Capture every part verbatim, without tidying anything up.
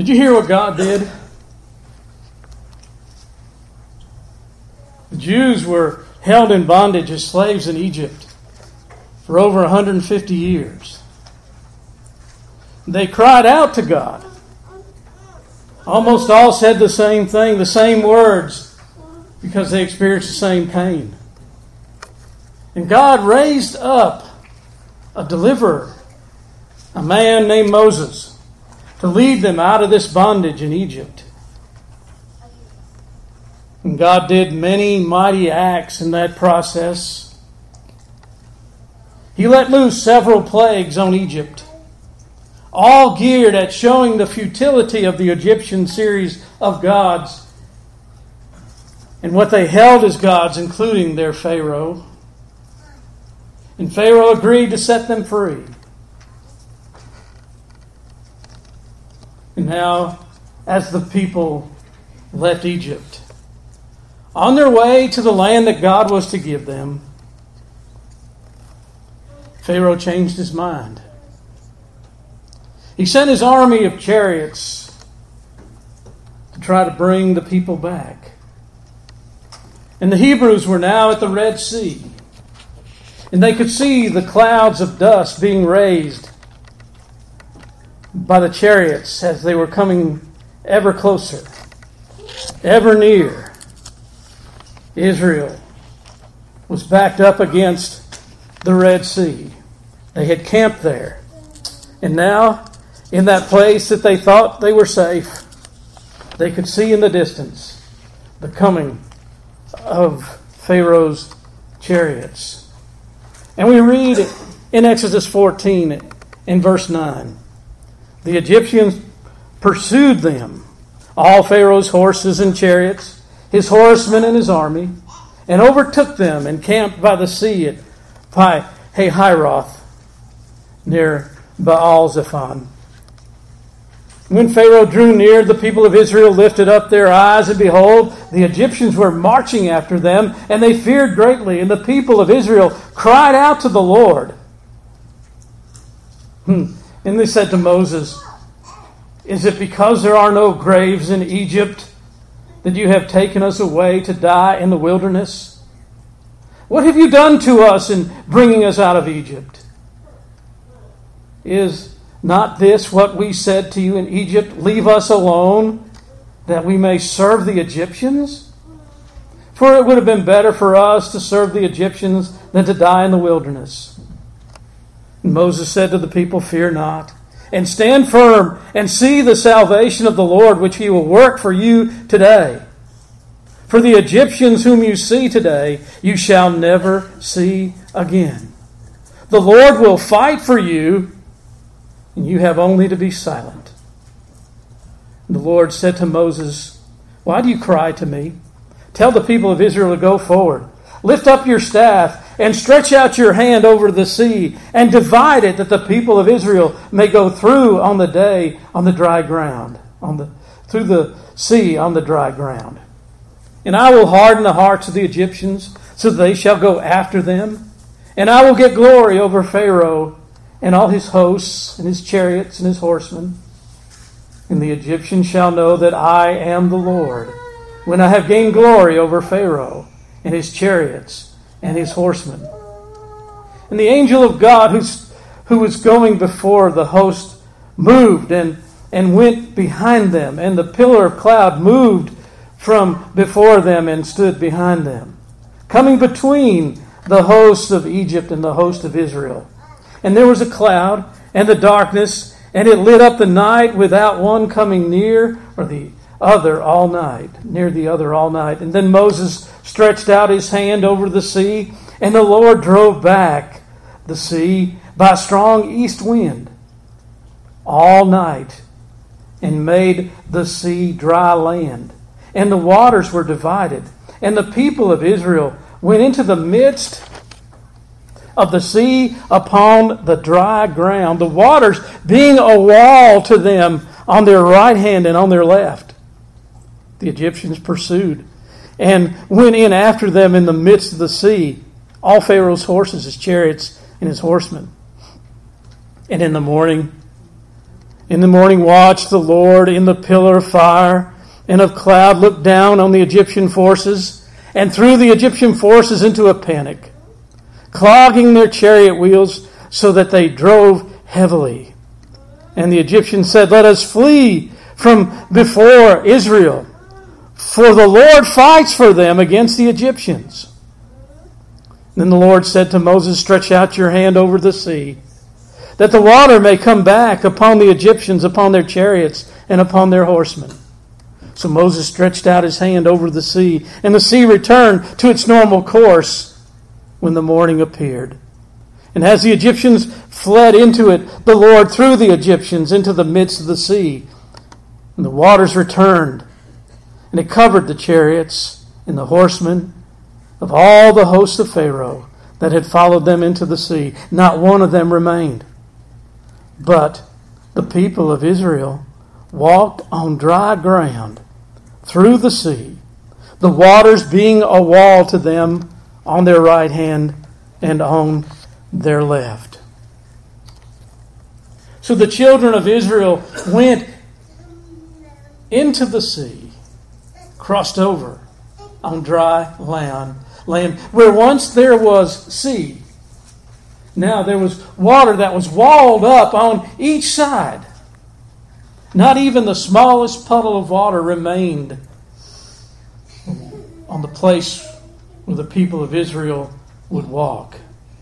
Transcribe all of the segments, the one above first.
Did you hear what God did? The Jews were held in bondage as slaves in Egypt for over one hundred fifty years. They cried out to God. Almost all said the same thing, the same words, because they experienced the same pain. And God raised up a deliverer, a man named Moses, to lead them out of this bondage in Egypt. And God did many mighty acts in that process. He let loose several plagues on Egypt, all geared at showing the futility of the Egyptian series of gods and what they held as gods, including their Pharaoh. And Pharaoh agreed to set them free. And now, as the people left Egypt, on their way to the land that God was to give them, Pharaoh changed his mind. He sent his army of chariots to try to bring the people back. And the Hebrews were now at the Red Sea. And they could see the clouds of dust being raised by the chariots as they were coming ever closer, ever near. Israel was backed up against the Red Sea. They had camped there. And now, in that place that they thought they were safe, they could see in the distance the coming of Pharaoh's chariots. And we read in Exodus fourteen, in verse nine, the Egyptians pursued them, all Pharaoh's horses and chariots, his horsemen and his army, and overtook them and camped by the sea at Pi-hahiroth, near Baal-zephon. When Pharaoh drew near, the people of Israel lifted up their eyes, and behold, the Egyptians were marching after them, and they feared greatly. And the people of Israel cried out to the Lord. Hmm. And they said to Moses, "Is it because there are no graves in Egypt that you have taken us away to die in the wilderness? What have you done to us in bringing us out of Egypt? Is not this what we said to you in Egypt? Leave us alone, that we may serve the Egyptians? For it would have been better for us to serve the Egyptians than to die in the wilderness." And Moses said to the people, "Fear not, and stand firm, and see the salvation of the Lord, which he will work for you today. For the Egyptians whom you see today, you shall never see again. The Lord will fight for you, and you have only to be silent." And the Lord said to Moses, "Why do you cry to me? Tell the people of Israel to go forward. Lift up your staff and stretch out your hand over the sea and divide it, that the people of Israel may go through on the day on the dry ground, on the through the sea on the dry ground. And I will harden the hearts of the Egyptians, so that they shall go after them. And I will get glory over Pharaoh and all his hosts and his chariots and his horsemen. And the Egyptians shall know that I am the Lord, when I have gained glory over Pharaoh and his chariots and his horsemen." And the angel of God who's, who was going before the host moved and, and went behind them. And the pillar of cloud moved from before them and stood behind them, coming between the hosts of Egypt and the host of Israel. And there was a cloud and the darkness, and it lit up the night without one coming near or the other all night, near the other all night. And then Moses stretched out his hand over the sea, and the Lord drove back the sea by a strong east wind all night, and made the sea dry land. And the waters were divided, and the people of Israel went into the midst of the sea upon the dry ground, the waters being a wall to them on their right hand and on their left. The Egyptians pursued and went in after them in the midst of the sea, all Pharaoh's horses, his chariots, and his horsemen. And in the morning, In the morning watch, the Lord in the pillar of fire and of cloud looked down on the Egyptian forces and threw the Egyptian forces into a panic, clogging their chariot wheels so that they drove heavily. And the Egyptians said, "Let us flee from before Israel, for the Lord fights for them against the Egyptians." Then the Lord said to Moses, "Stretch out your hand over the sea, that the water may come back upon the Egyptians, upon their chariots, and upon their horsemen." So Moses stretched out his hand over the sea, and the sea returned to its normal course when the morning appeared. And as the Egyptians fled into it, the Lord threw the Egyptians into the midst of the sea, and the waters returned, and it covered the chariots and the horsemen of all the hosts of Pharaoh that had followed them into the sea. Not one of them remained. But the people of Israel walked on dry ground through the sea, the waters being a wall to them on their right hand and on their left. So the children of Israel went into the sea, crossed over on dry land, land where once there was sea. Now there was water that was walled up on each side. Not even the smallest puddle of water remained on the place where the people of Israel would walk.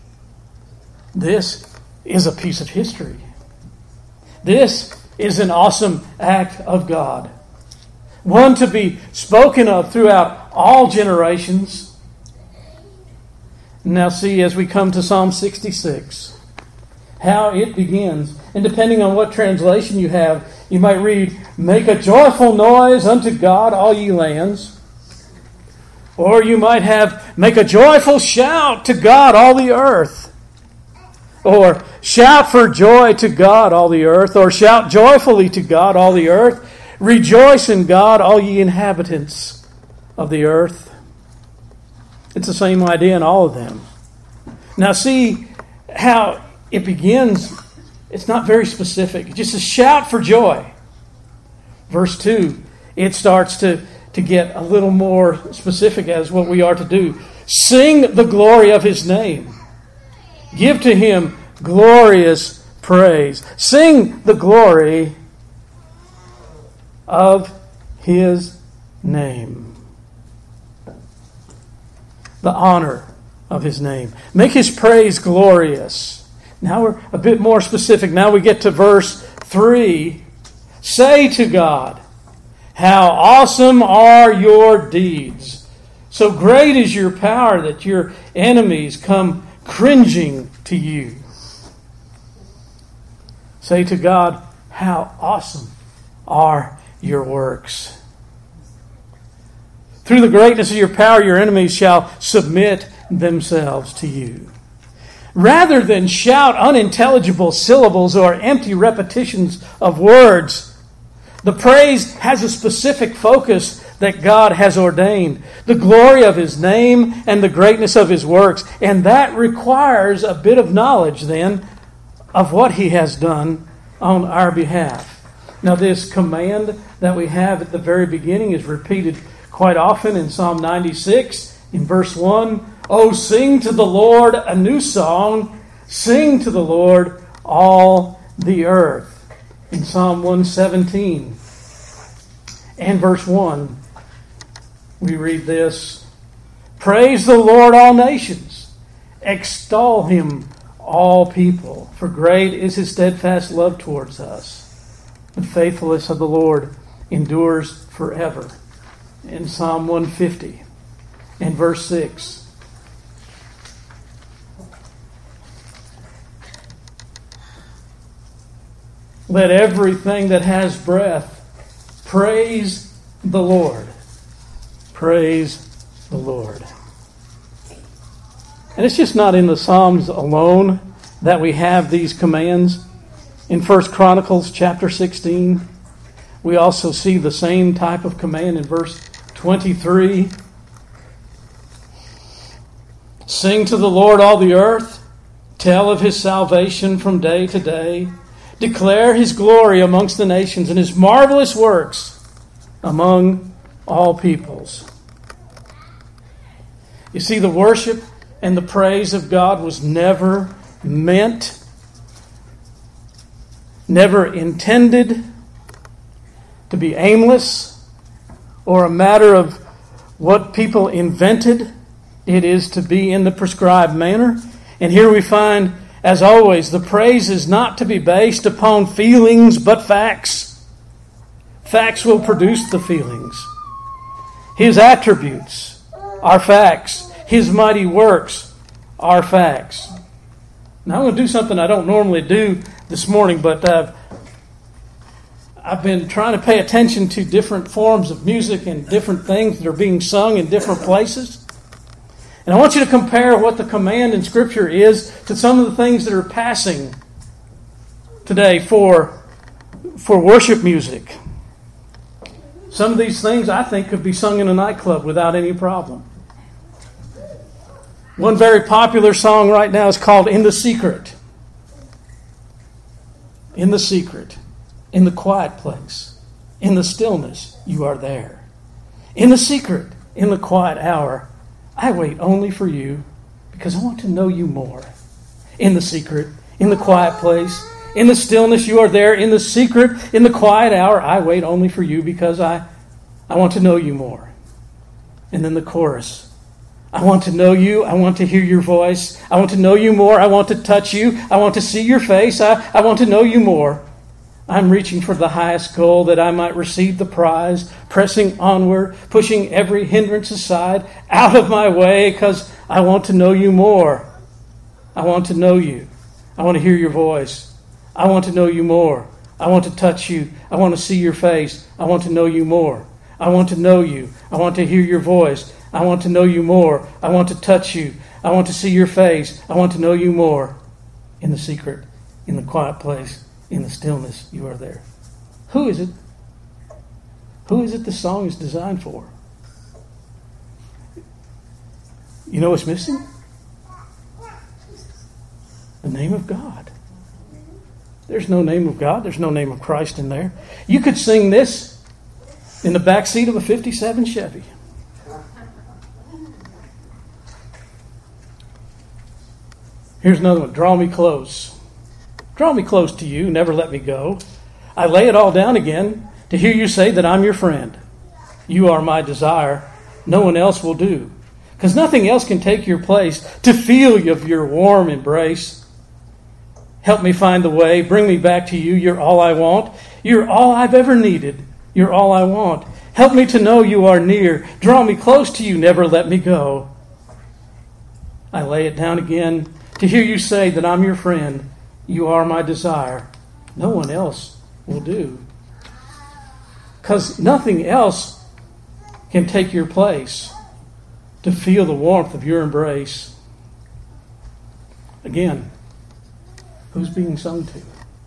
This is a piece of history. This is an awesome act of God. One to be spoken of throughout all generations. Now see, as we come to Psalm sixty-six, how it begins. And depending on what translation you have, you might read, "Make a joyful noise unto God, all ye lands." Or you might have, "Make a joyful shout to God, all the earth." Or, "Shout for joy to God, all the earth." Or, "Shout joyfully to God, all the earth. Rejoice in God, all ye inhabitants of the earth." It's the same idea in all of them. Now see how it begins. It's not very specific. It's just a shout for joy. Verse two, it starts to, to get a little more specific as what we are to do. Sing the glory of His name. Give to Him glorious praise. Sing the glory of His name. The honor of His name. Make His praise glorious. Now we're a bit more specific. Now we get to verse three. Say to God, "How awesome are your deeds! So great is your power that your enemies come cringing to you." Say to God, "How awesome are your works! Through the greatness of your power, your enemies shall submit themselves to you." Rather than shout unintelligible syllables or empty repetitions of words, the praise has a specific focus that God has ordained. The glory of His name and the greatness of His works. And that requires a bit of knowledge then of what He has done on our behalf. Now this command that we have at the very beginning is repeated quite often in Psalm ninety-six, in verse one. "Oh, sing to the Lord a new song. Sing to the Lord all the earth." In Psalm one seventeen and verse one, we read this. "Praise the Lord, all nations. Extol Him, all people. For great is His steadfast love towards us. The faithfulness of the Lord endures forever." In Psalm one fifty and verse six. "Let everything that has breath praise the Lord." Praise the Lord. And it's just not in the Psalms alone that we have these commands. In First Chronicles chapter sixteen, we also see the same type of command in verse twenty-three. "Sing to the Lord all the earth. Tell of His salvation from day to day. declare his glory amongst the nations and his marvelous works among all peoples. You see, the worship and the praise of God was never meant, never intended to be aimless or a matter of what people invented. It is to be in the prescribed manner. And here we find, as always, the praise is not to be based upon feelings but facts. Facts will produce the feelings. His attributes are facts. His mighty works are facts. Now I'm going to do something I don't normally do this morning, but uh, I've been trying to pay attention to different forms of music and different things that are being sung in different places. And I want you to compare what the command in Scripture is to some of the things that are passing today for, for worship music. Some of these things I think could be sung in a nightclub without any problem. One very popular song right now is called In the Secret. In the secret, in the quiet place, in the stillness, you are there. In the secret, in the quiet hour, I wait only for you because I want to know you more. In the secret, in the quiet place, in the stillness, you are there. In the secret, in the quiet hour, I wait only for you because I, I want to know you more. And then the chorus. I want to know you. I want to hear your voice. I want to know you more. I want to touch you. I want to see your face. I, I want to know you more. I'm reaching for the highest goal that I might receive the prize, pressing onward, pushing every hindrance aside, out of my way, because I want to know you more. I want to know you. I want to hear your voice. I want to know you more. I want to touch you. I want to see your face. I want to know you more. I want to know you. I want to hear your voice. I want to know you more. I want to touch you. I want to see your face. I want to know you more. In the secret, in the quiet place, in the stillness, you are there. Who is it? Who is it the song is designed for? You know what's missing? The name of God. There's no name of God. There's no name of Christ in there. You could sing this in the back seat of a fifty-seven Chevy. Here's another one. Draw me close. Draw me close to you, never let me go. I lay it all down again to hear you say that I'm your friend. You are my desire. No one else will do. Because nothing else can take your place to feel of your warm embrace. Help me find the way. Bring me back to you. You're all I want. You're all I've ever needed. You're all I want. Help me to know you are near. Draw me close to you. Never let me go. I lay it down again to hear you say that I'm your friend. You are my desire. No one else will do. Because nothing else can take your place to feel the warmth of your embrace. Again, who's being sung to?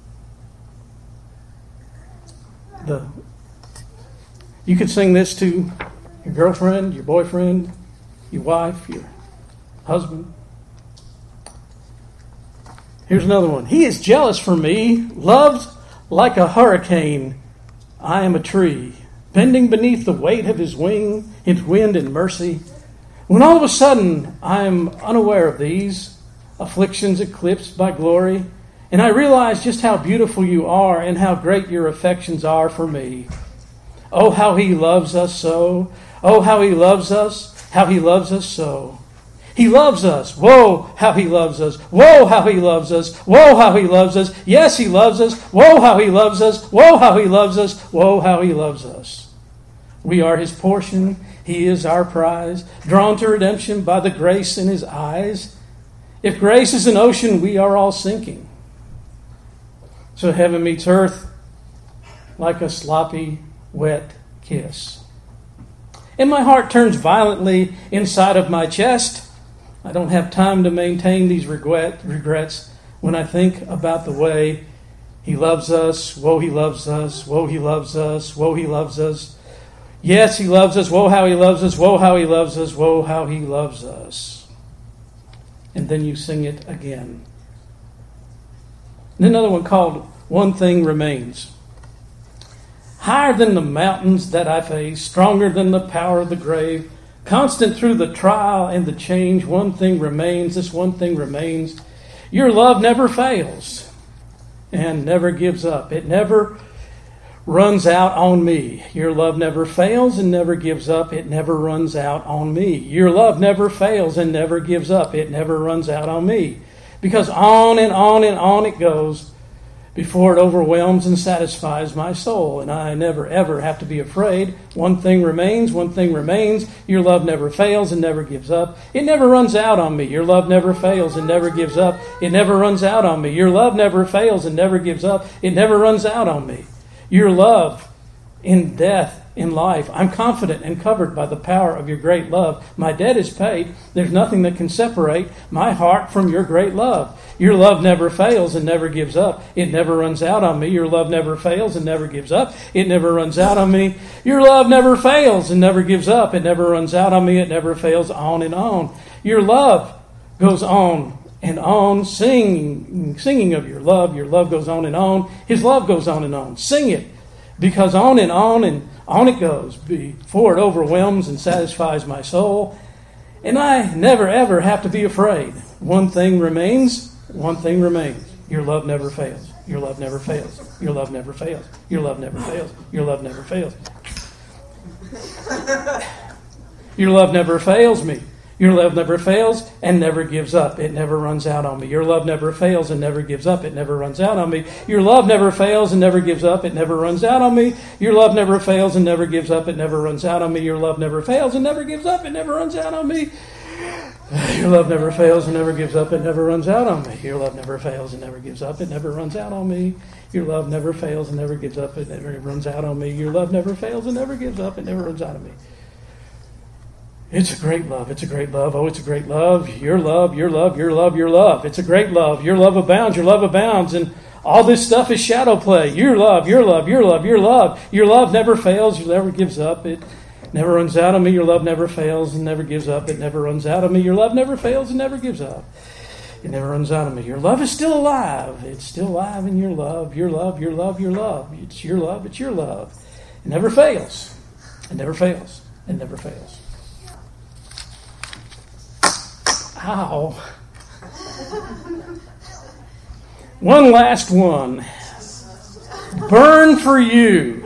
The You could sing this to your girlfriend, your boyfriend, your wife, your husband. Here's another one. He is jealous for me, loved like a hurricane. I am a tree, bending beneath the weight of his wing, his wind and mercy. When all of a sudden I am unaware of these afflictions eclipsed by glory, and I realize just how beautiful you are and how great your affections are for me. Oh, how he loves us so. Oh, how he loves us, how he loves us so. He loves us. Whoa, how he loves us. Whoa, how he loves us. Whoa, how he loves us. Yes, he loves us. Whoa, how he loves us. Whoa, how he loves us. Whoa, how he loves us. We are his portion. He is our prize, drawn to redemption by the grace in his eyes. If grace is an ocean, we are all sinking. So heaven meets earth like a sloppy, wet kiss. And my heart turns violently inside of my chest. I don't have time to maintain these regret, regrets when I think about the way he loves us. Whoa, he loves us. Whoa, he loves us. Whoa, he loves us. Yes, he loves us. Whoa, how he loves us. Whoa, how he loves us. Whoa, how he loves us. And then you sing it again. And another one called one thing remains. Higher than the mountains that I face, stronger than the power of the grave, constant through the trial and the change, one thing remains, this one thing remains. Your love never fails and never gives up. It never runs out on me. Your love never fails and never gives up. It never runs out on me. Your love never fails and never gives up. It never runs out on me. Because on and on and on it goes before it overwhelms and satisfies my soul. And I never ever have to be afraid. One thing remains, one thing remains. Your love never fails and never gives up. It never runs out on me. Your love never fails and never gives up. It never runs out on me. Your love never fails and never gives up. It never runs out on me. Your love in death, in life, I'm confident and covered by the power of your great love. My debt is paid. There's nothing that can separate my heart from your great love. Your love never fails and never gives up. It never runs out on me. Your love never fails and never gives up. It never runs out on me. Your love never fails and never gives up. It never runs out on me. It never fails, on and on. Your love goes on and on, singing, singing of your love. Your love goes on and on. His love goes on and on. Sing it, because on and on and on it goes before it overwhelms and satisfies my soul. And I never ever have to be afraid. One thing remains, one thing remains. Your love never fails. Your love never fails. Your love never fails. Your love never fails. Your love never fails. Your love never fails me. Your love never fails and never gives up. It never runs out on me. Your love never fails and never gives up. It never runs out on me. Your love never fails and never gives up. It never runs out on me. Your love never fails and never gives up. It never runs out on me. Your love never fails and never gives up. It never runs out on me. Your love never fails and never gives up. It never runs out on me. Your love never fails and never gives up. It never runs out on me. Your love never fails and never gives up. It never runs out on me. Your love never fails and never gives up. It never runs out on me. It's a great love. It's a great love. Oh, it's a great love. Your love, your love, your love, your love. It's a great love. Your love abounds. Your love abounds. And all this stuff is shadow play. Your love, your love, your love, your love. Your love never fails. Your never gives up. It never runs out on me. Your love never fails and never gives up. It never runs out on me. Your love never fails and never gives up. It never runs out on me. Your love is still alive. It's still alive in your love. Your love, your love, your love. It's your love. It's your love. It never fails. It never fails. It never fails. Ow. One last one. Burn for you.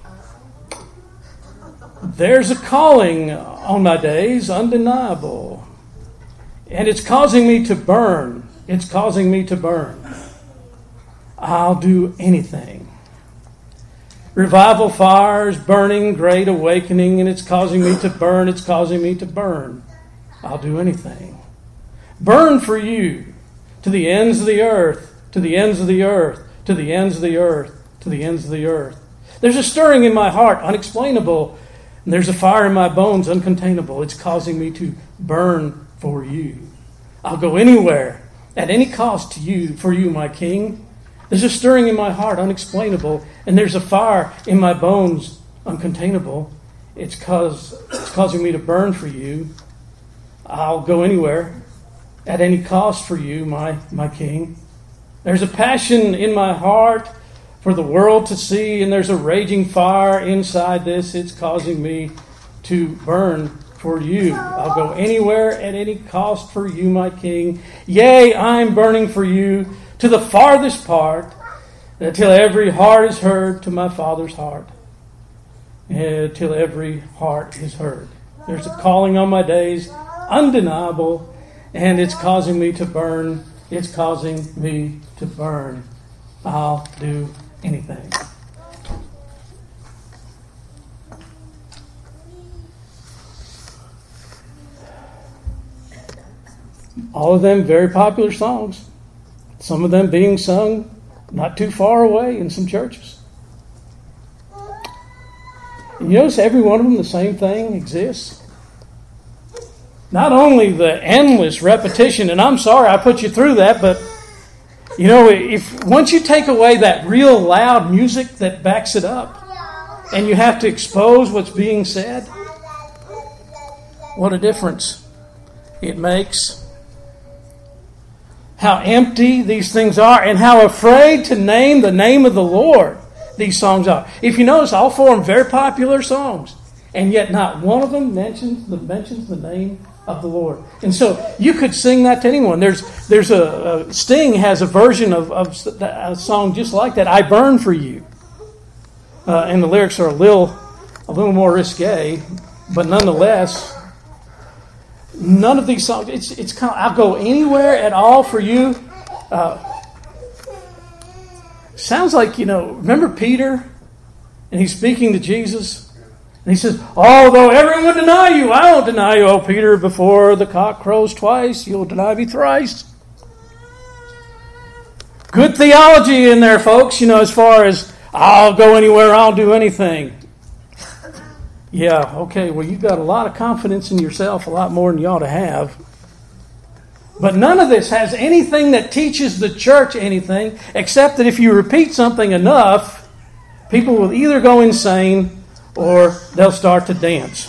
There's a calling on my days, undeniable. And it's causing me to burn. It's causing me to burn. I'll do anything. Revival fires, burning, great awakening, and it's causing me to burn. It's causing me to burn. I'll do anything. Burn for you to the ends of the earth, to the ends of the earth, to the ends of the earth, to the ends of the earth. There's a stirring in my heart, unexplainable, and there's a fire in my bones, uncontainable. It's causing me to burn for you. I'll go anywhere, at any cost to you, for you, my King. There's a stirring in my heart, unexplainable, and there's a fire in my bones, uncontainable. It's cause it's causing me to burn for you. I'll go anywhere, at any cost for you, my, my King. There's a passion in my heart for the world to see, and there's a raging fire inside this. It's causing me to burn for you. I'll go anywhere at any cost for you, my King. Yea, I'm burning for you to the farthest part, until every heart is heard to my Father's heart, until every heart is heard. There's a calling on my days, undeniable, and it's causing me to burn. It's causing me to burn. I'll do anything. All of them very popular songs. Some of them being sung not too far away in some churches. And you notice every one of them, the same thing exists. Not only the endless repetition, and I'm sorry I put you through that, but you know, if once you take away that real loud music that backs it up, and you have to expose what's being said, what a difference it makes. how empty these things are and how afraid to name the name of the Lord these songs are. If you notice, all four of them very popular songs, and yet not one of them mentions the, mentions the name of the Lord. And so you could sing that to anyone. There's there's a, a Sting has a version of, of a song just like that, I Burn for You. Uh, and the lyrics are a little a little more risque, but nonetheless, none of these songs, it's it's kind of, I'll go anywhere at all for you. Uh, sounds like, you know, remember Peter? And he's speaking to Jesus. And he says, although everyone would deny you, I won't deny you. Oh, Peter, before the cock crows twice, you'll deny me thrice. Good theology in there, folks, you know, as far as I'll go anywhere, I'll do anything. Yeah, okay, well, you've got a lot of confidence in yourself, a lot more than you ought to have. But none of this has anything that teaches the church anything, except that if you repeat something enough, people will either go insane or they'll start to dance.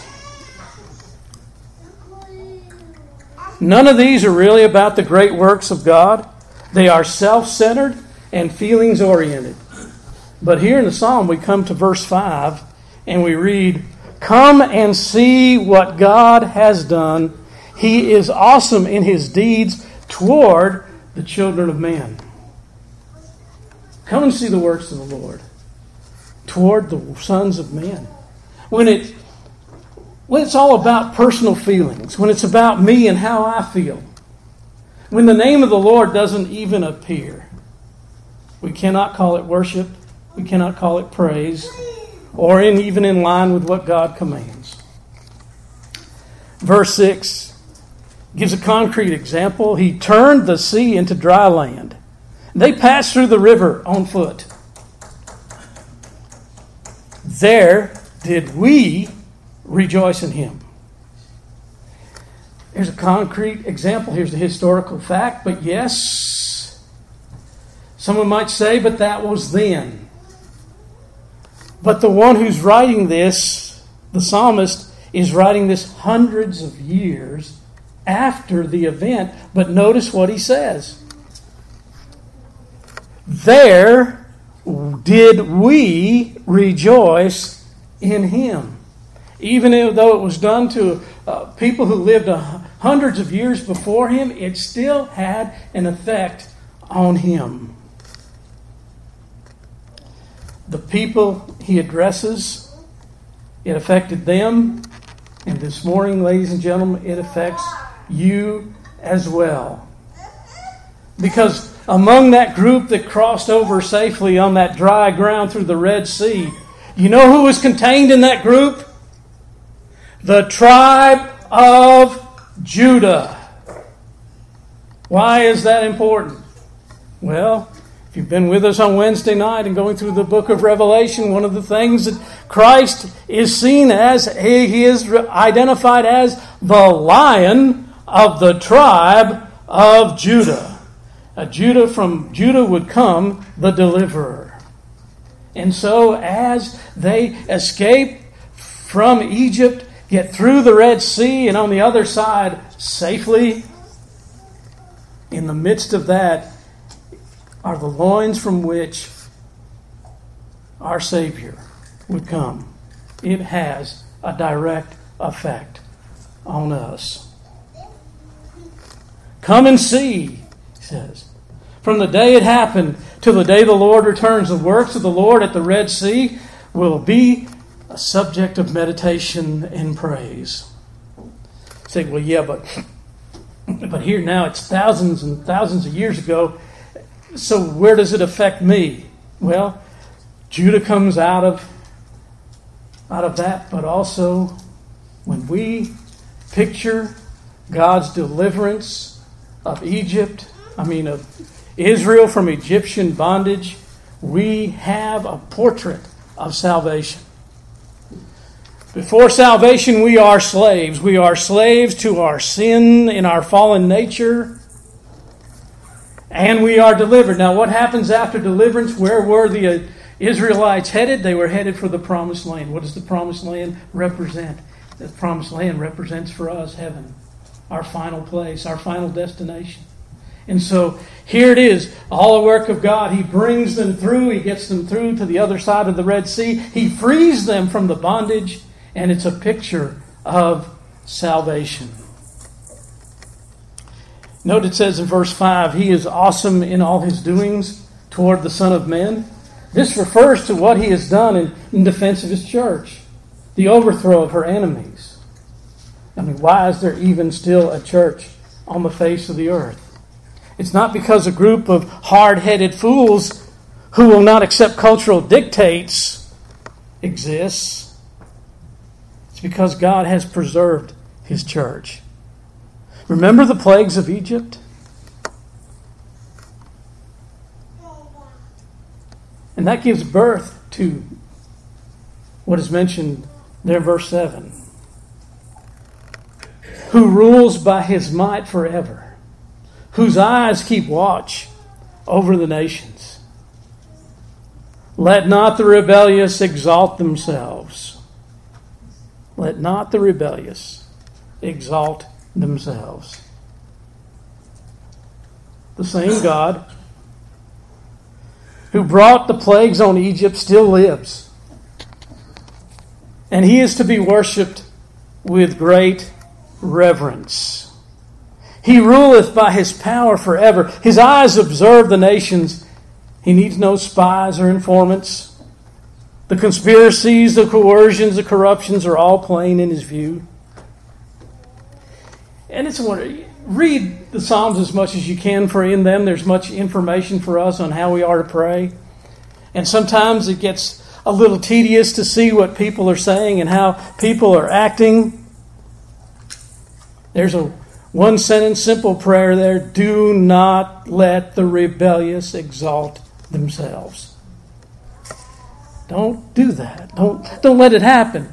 None of these are really about the great works of God. They are self-centered and feelings-oriented. But here in the psalm, we come to verse five, and we read, come and see what God has done. He is awesome in His deeds toward the children of men. Come and see the works of the Lord toward the sons of men. When it when it's all about personal feelings, when it's about me and how I feel, when the name of the Lord doesn't even appear, we cannot call it worship, we cannot call it praise, or in, even in line with what God commands. Verse six gives a concrete example. He turned the sea into dry land. They passed through the river on foot. There did we rejoice in Him. Here's a concrete example. Here's the historical fact. But yes, someone might say, but that was then. But the one who's writing this, the psalmist, is writing this hundreds of years after the event. But notice what he says. There did we rejoice in Him. Even though it was done to uh, people who lived uh, hundreds of years before Him, it still had an effect on Him. The people He addresses, it affected them. And this morning, ladies and gentlemen, it affects you as well. Because among that group that crossed over safely on that dry ground through the Red Sea, you know who was contained in that group? The tribe of Judah. Why is that important? Well, if you've been with us on Wednesday night and going through the book of Revelation, one of the things that Christ is seen as, He is identified as the Lion of the tribe of Judah. A Judah from Judah would come the deliverer. And so as they escape from Egypt, get through the Red Sea, and on the other side safely, in the midst of that are the loins from which our Savior would come. It has a direct effect on us. Come and see, He says. From the day it happened till the day the Lord returns, the works of the Lord at the Red Sea will be a subject of meditation and praise. You say, well, yeah, but but here now it's thousands and thousands of years ago. So where does it affect me? Well, Judah comes out of out of that, but also when we picture God's deliverance of Egypt, I mean of Israel from Egyptian bondage, we have a portrait of salvation. Before salvation, we are slaves. We are slaves to our sin in our fallen nature. And we are delivered. Now, what happens after deliverance? Where were the Israelites headed? They were headed for the Promised Land. What does the Promised Land represent? The Promised Land represents for us heaven, our final place, our final destination. And so here it is, all the work of God. He brings them through. He gets them through to the other side of the Red Sea. He frees them from the bondage, and it's a picture of salvation. Note it says in verse five, He is awesome in all His doings toward the Son of Man. This refers to what He has done in, in defense of His church, the overthrow of her enemies. I mean, why is there even still a church on the face of the earth? It's not because a group of hard-headed fools who will not accept cultural dictates exists. It's because God has preserved His church. Remember the plagues of Egypt? And that gives birth to what is mentioned there in verse seven. Who rules by His might forever, whose eyes keep watch over the nations. Let not the rebellious exalt themselves. Let not the rebellious exalt themselves. The same God who brought the plagues on Egypt still lives. And He is to be worshipped with great reverence. He ruleth by His power forever. His eyes observe the nations. He needs no spies or informants. The conspiracies, the coercions, the corruptions are all plain in His view. And it's a wonder. Read the Psalms as much as you can, for in them there's much information for us on how we are to pray. And sometimes it gets a little tedious to see what people are saying and how people are acting. There's a one sentence simple prayer there. Do not let the rebellious exalt themselves. Don't do that. Don't, don't let it happen.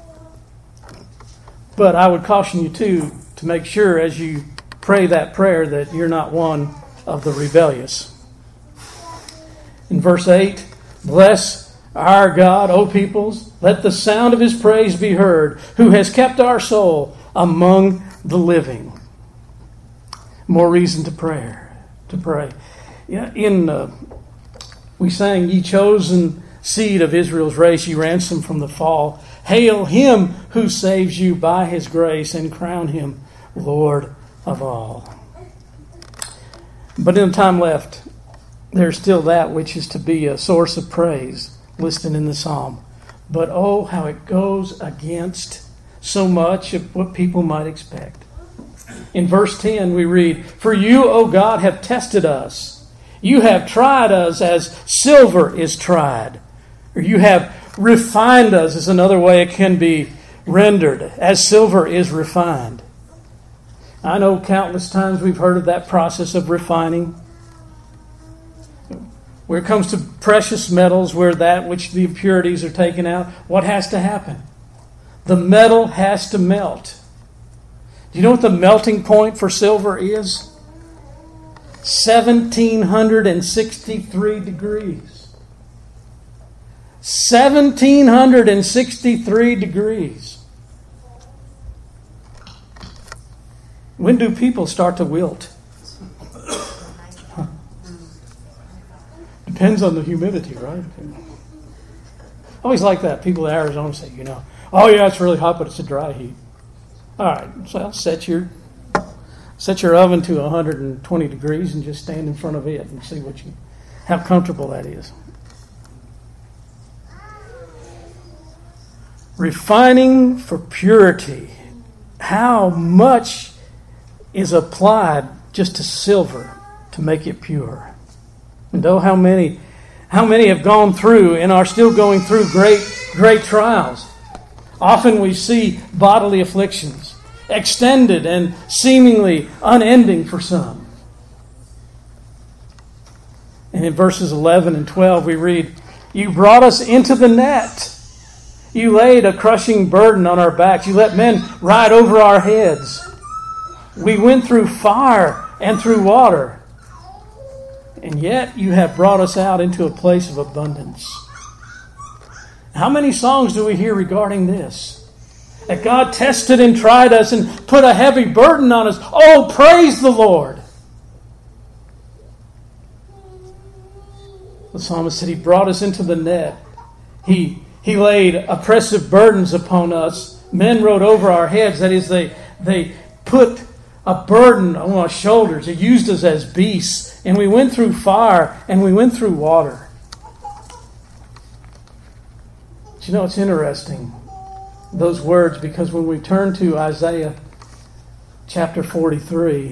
But I would caution you too to make sure as you pray that prayer that you're not one of the rebellious. In verse eight, bless our God, O peoples. Let the sound of His praise be heard, who has kept our soul among the living. More reason to prayer, to pray. Yeah, in uh, we sang, Ye chosen seed of Israel's race, ye ransomed from the fall. Hail Him who saves you by His grace, and crown Him Lord of all. But in the time left, there's still that which is to be a source of praise listed in the psalm. But oh, how it goes against so much of what people might expect. In verse ten we read, For you, O God, have tested us. You have tried us as silver is tried. Or you have refined us is another way it can be rendered, as silver is refined. I know countless times we've heard of that process of refining. Where it comes to precious metals, where that which the impurities are taken out, what has to happen? The metal has to melt. Do you know what the melting point for silver is? one thousand seven hundred sixty-three degrees. one thousand seven hundred sixty-three degrees. When do people start to wilt? Depends on the humidity, right? I always like that. People in Arizona say, you know, oh yeah, it's really hot, but it's a dry heat. All right, so set your set your oven to one hundred twenty degrees and just stand in front of it and see what you, how comfortable that is. Refining for purity. How much is applied just to silver to make it pure? And oh, how many, how many have gone through and are still going through great, great trials. Often we see bodily afflictions, extended and seemingly unending for some. And in verses eleven and twelve we read, You brought us into the net. You laid a crushing burden on our backs. You let men ride over our heads. We went through fire and through water. And yet you have brought us out into a place of abundance. How many songs do we hear regarding this? That God tested and tried us and put a heavy burden on us. Oh, praise the Lord. The psalmist said, He brought us into the net. He, he laid oppressive burdens upon us. Men rode over our heads. That is, they, they put a burden on our shoulders. They used us as beasts. And we went through fire and we went through water. But you know, it's interesting, those words, because when we turn to Isaiah chapter forty-three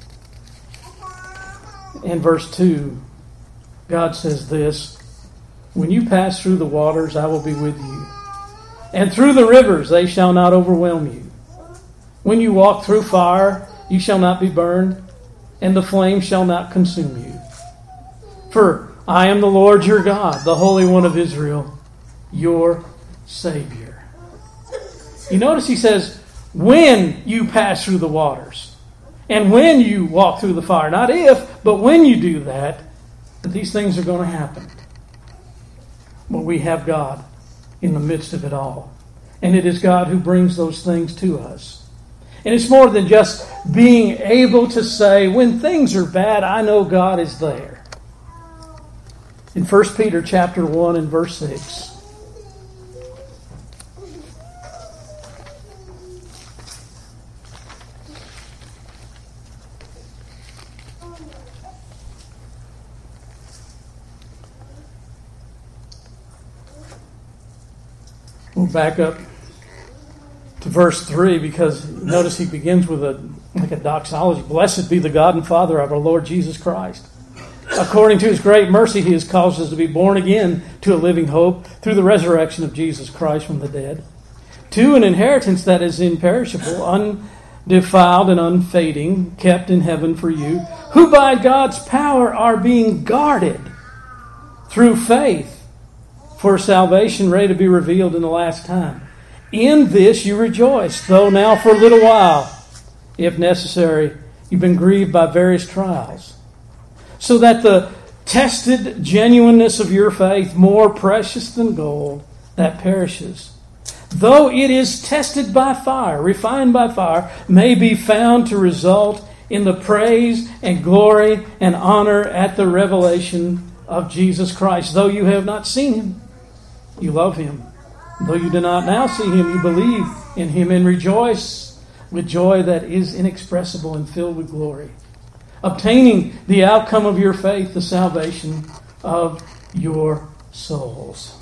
and verse two, God says this, when you pass through the waters, I will be with you. And through the rivers, they shall not overwhelm you. When you walk through fire, you shall not be burned, and the flame shall not consume you. For I am the Lord your God, the Holy One of Israel, your Savior. You notice he says, when you pass through the waters, and when you walk through the fire. Not if, but when you do that, that these things are going to happen. But we have God in the midst of it all. And it is God who brings those things to us. And it's more than just being able to say, when things are bad, I know God is there. In First Peter chapter one and verse six, we'll back up to verse three, because notice he begins with a like a doxology. Blessed be the God and Father of our Lord Jesus Christ. According to his great mercy, he has caused us to be born again to a living hope through the resurrection of Jesus Christ from the dead, to an inheritance that is imperishable, undefiled and unfading, kept in heaven for you, who by God's power are being guarded through faith for salvation ready to be revealed in the last time. In this you rejoice, though now for a little while, if necessary, you've been grieved by various trials, so that the tested genuineness of your faith, more precious than gold that perishes, though it is tested by fire, refined by fire, may be found to result in the praise and glory and honor at the revelation of Jesus Christ. Though you have not seen him, you love him. Though you do not now see him, you believe in him and rejoice with joy that is inexpressible and filled with glory, obtaining the outcome of your faith, the salvation of your souls.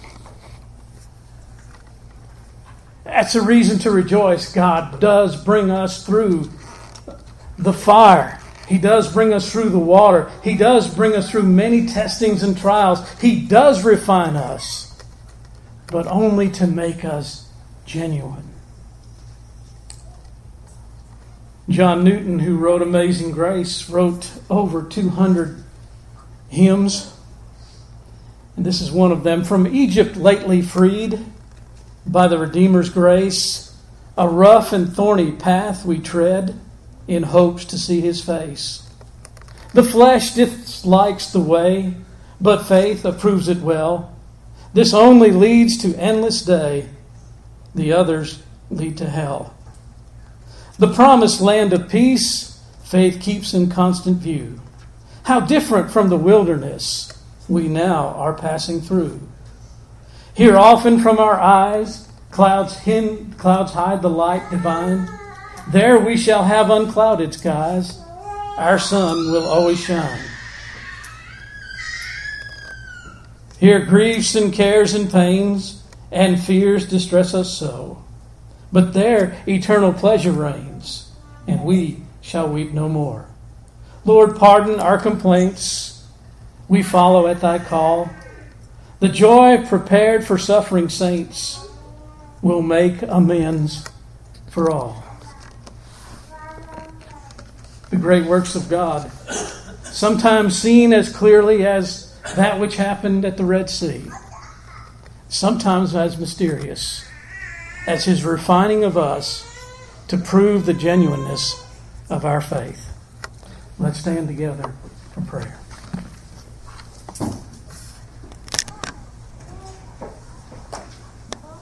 That's a reason to rejoice. God does bring us through the fire. He does bring us through the water. He does bring us through many testings and trials. He does refine us, but only to make us genuine. John Newton, who wrote Amazing Grace, wrote over two hundred hymns. And this is one of them. From Egypt lately freed by the Redeemer's grace, a rough and thorny path we tread in hopes to see his face. The flesh dislikes the way, but faith approves it well. This only leads to endless day. The others lead to hell. The promised land of peace, faith keeps in constant view. How different from the wilderness we now are passing through. Here often from our eyes, clouds, hin- clouds hide the light divine. There we shall have unclouded skies. Our sun will always shine. Here griefs and cares and pains and fears distress us so. But there eternal pleasure reigns, and we shall weep no more. Lord, pardon our complaints. We follow at thy call. The joy prepared for suffering saints will make amends for all. The great works of God, sometimes seen as clearly as that which happened at the Red Sea, sometimes as mysterious as his refining of us to prove the genuineness of our faith. Let's stand together for prayer.